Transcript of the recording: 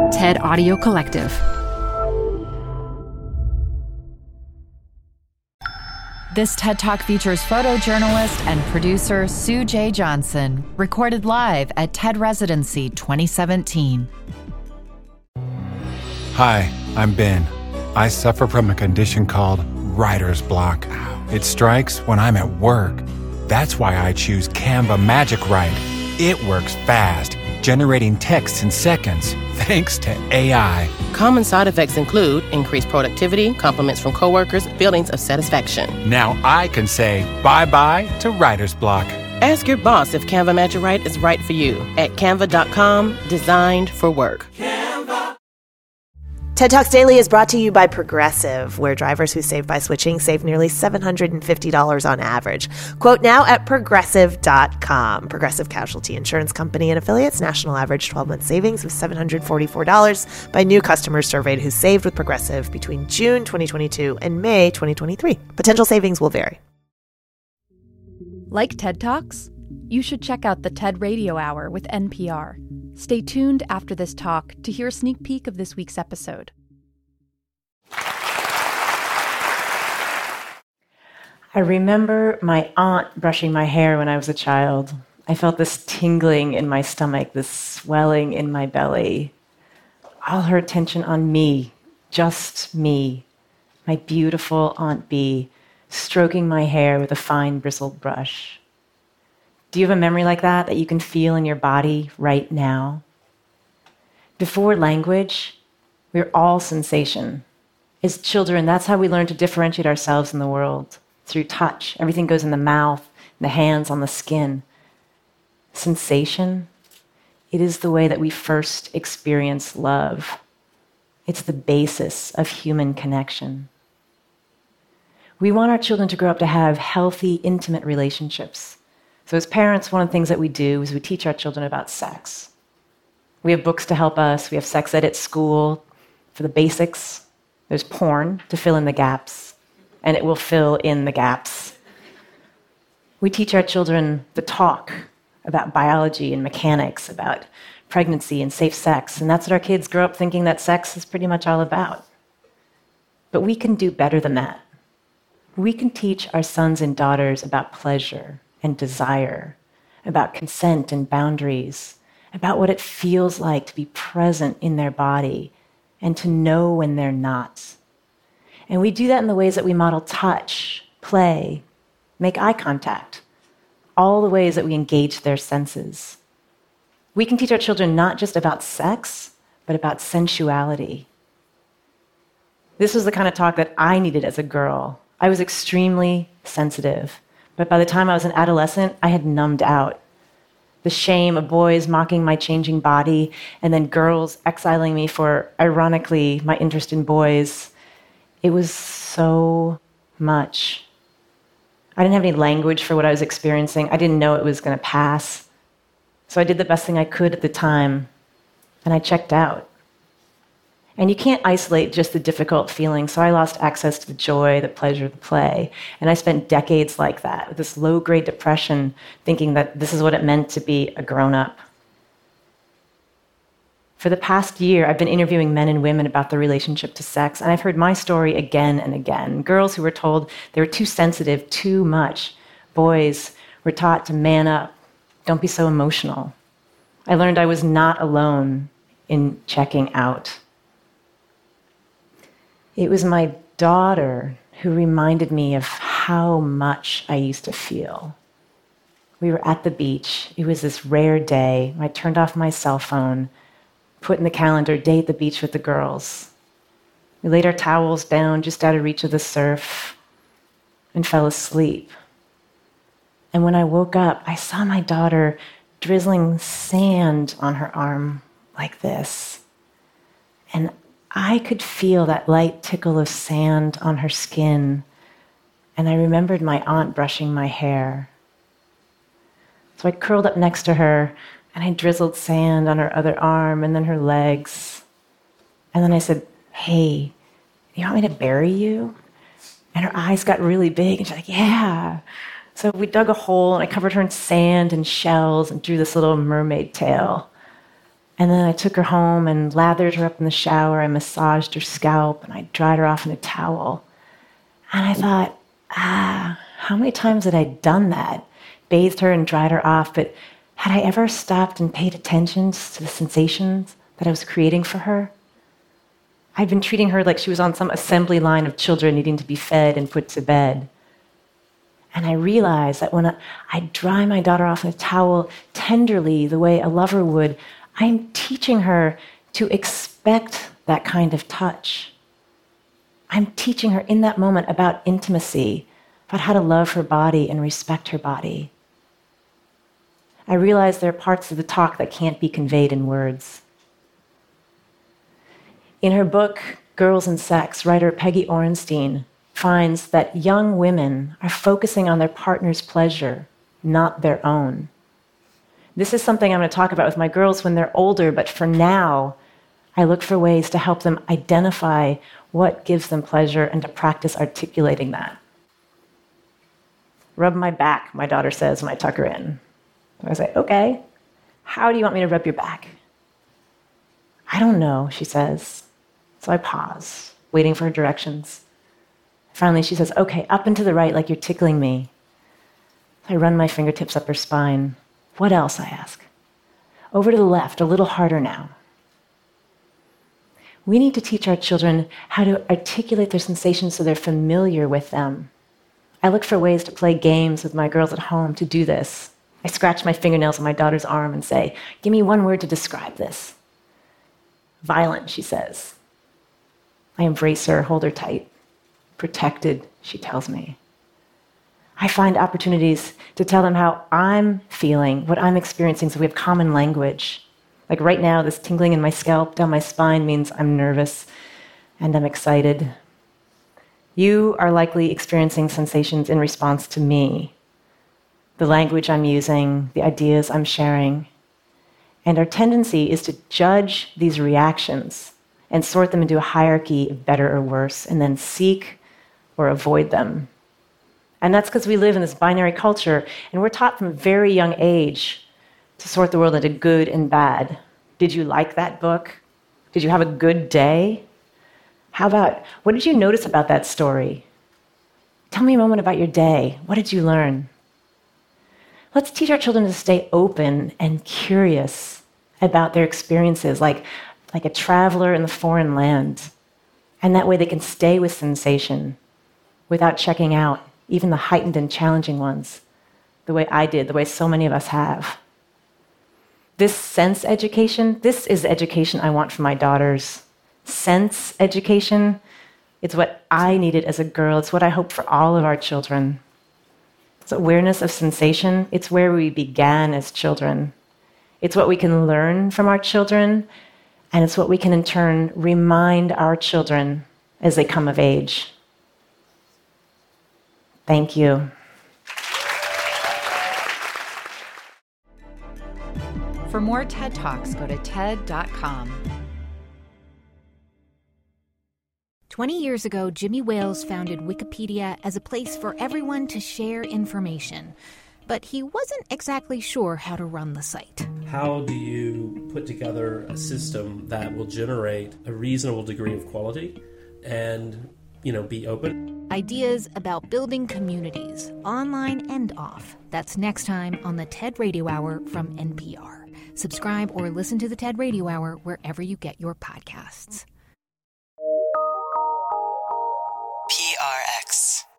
TED Audio Collective. This TED Talk features photojournalist and producer Sue J. Johnson, recorded live at TED Residency 2017. Hi, I'm Ben. I suffer from a condition called writer's block. It strikes when I'm at work. That's why I choose Canva Magic Write. It works fast, generating text in seconds, thanks to AI. Common side effects include increased productivity, compliments from coworkers, feelings of satisfaction. Now I can say bye-bye to writer's block. Ask your boss if Canva Magic Write is right for you at canva.com, designed for work. TED Talks Daily is brought to you by Progressive, where drivers who save by switching save nearly $750 on average. Quote now at Progressive.com. Progressive Casualty Insurance Company and affiliates. National average 12-month savings of $744 by new customers surveyed who saved with Progressive between June 2022 and May 2023. Potential savings will vary. Like TED Talks? You should check out the TED Radio Hour with NPR. Stay tuned after this talk to hear a sneak peek of this week's episode. I remember my aunt brushing my hair when I was a child. I felt this tingling in my stomach, this swelling in my belly. All her attention on me, just me, my beautiful Aunt Bee, stroking my hair with a fine bristled brush. Do you have a memory like that you can feel in your body right now? Before language, we're all sensation. As children, that's how we learn to differentiate ourselves in the world, through touch. Everything goes in the mouth, in the hands, on the skin. Sensation, it is the way that we first experience love. It's the basis of human connection. We want our children to grow up to have healthy, intimate relationships. So as parents, one of the things that we do is we teach our children about sex. We have books to help us. We have sex ed at school for the basics. There's porn to fill in the gaps, and it will fill in the gaps. We teach our children the talk about biology and mechanics, about pregnancy and safe sex, and that's what our kids grow up thinking that sex is pretty much all about. But we can do better than that. We can teach our sons and daughters about pleasure and desire, about consent and boundaries, about what it feels like to be present in their body and to know when they're not. And we do that in the ways that we model touch, play, make eye contact, all the ways that we engage their senses. We can teach our children not just about sex, but about sensuality. This was the kind of talk that I needed as a girl. I was extremely sensitive. But by the time I was an adolescent, I had numbed out. The shame of boys mocking my changing body, and then girls exiling me for, ironically, my interest in boys. It was so much. I didn't have any language for what I was experiencing. I didn't know it was going to pass. So I did the best thing I could at the time, and I checked out. And you can't isolate just the difficult feelings, so I lost access to the joy, the pleasure, the play. And I spent decades like that, with this low-grade depression, thinking that this is what it meant to be a grown-up. For the past year, I've been interviewing men and women about their relationship to sex, and I've heard my story again and again. Girls who were told they were too sensitive, too much. Boys were taught to man up, don't be so emotional. I learned I was not alone in checking out. It was my daughter who reminded me of how much I used to feel. We were at the beach. It was this rare day. I turned off my cell phone, put in the calendar, day at the beach with the girls. We laid our towels down just out of reach of the surf and fell asleep. And when I woke up, I saw my daughter drizzling sand on her arm like this. And I could feel that light tickle of sand on her skin, and I remembered my aunt brushing my hair. So I curled up next to her, and I drizzled sand on her other arm and then her legs. And then I said, "Hey, you want me to bury you?" And her eyes got really big, and she's like, "Yeah." So we dug a hole, and I covered her in sand and shells and drew this little mermaid tail. And then I took her home and lathered her up in the shower. I massaged her scalp and I dried her off in a towel. And I thought, how many times had I done that? Bathed her and dried her off, but had I ever stopped and paid attention to the sensations that I was creating for her? I'd been treating her like she was on some assembly line of children needing to be fed and put to bed. And I realized that when I dry my daughter off in a towel tenderly, the way a lover would, I'm teaching her to expect that kind of touch. I'm teaching her in that moment about intimacy, about how to love her body and respect her body. I realized there are parts of the talk that can't be conveyed in words. In her book, Girls and Sex, writer Peggy Orenstein finds that young women are focusing on their partner's pleasure, not their own. This is something I'm going to talk about with my girls when they're older, but for now, I look for ways to help them identify what gives them pleasure and to practice articulating that. Rub my back, my daughter says when I tuck her in. I say, okay, how do you want me to rub your back? I don't know, she says. So I pause, waiting for her directions. Finally, she says, okay, up and to the right, like you're tickling me. I run my fingertips up her spine. What else, I ask. Over to the left, a little harder now. We need to teach our children how to articulate their sensations so they're familiar with them. I look for ways to play games with my girls at home to do this. I scratch my fingernails on my daughter's arm and say, give me one word to describe this. Violent, she says. I embrace her, hold her tight. Protected, she tells me. I find opportunities to tell them how I'm feeling, what I'm experiencing, so we have common language. Like right now, this tingling in my scalp, down my spine means I'm nervous and I'm excited. You are likely experiencing sensations in response to me, the language I'm using, the ideas I'm sharing. And our tendency is to judge these reactions and sort them into a hierarchy of better or worse, and then seek or avoid them. And that's because we live in this binary culture, and we're taught from a very young age to sort the world into good and bad. Did you like that book? Did you have a good day? How about, what did you notice about that story? Tell me a moment about your day. What did you learn? Let's teach our children to stay open and curious about their experiences, like a traveler in the foreign land. And that way they can stay with sensation without checking out even the heightened and challenging ones, the way I did, the way so many of us have. This sense education, this is the education I want for my daughters. Sense education, it's what I needed as a girl. It's what I hope for all of our children. It's awareness of sensation. It's where we began as children. It's what we can learn from our children, and it's what we can in turn remind our children as they come of age. Thank you. For more TED Talks, go to TED.com. 20 years ago, Jimmy Wales founded Wikipedia as a place for everyone to share information. But he wasn't exactly sure how to run the site. How do you put together a system that will generate a reasonable degree of quality and, be open? Ideas about building communities, online and off. That's next time on the TED Radio Hour from NPR. Subscribe or listen to the TED Radio Hour wherever you get your podcasts. PRX.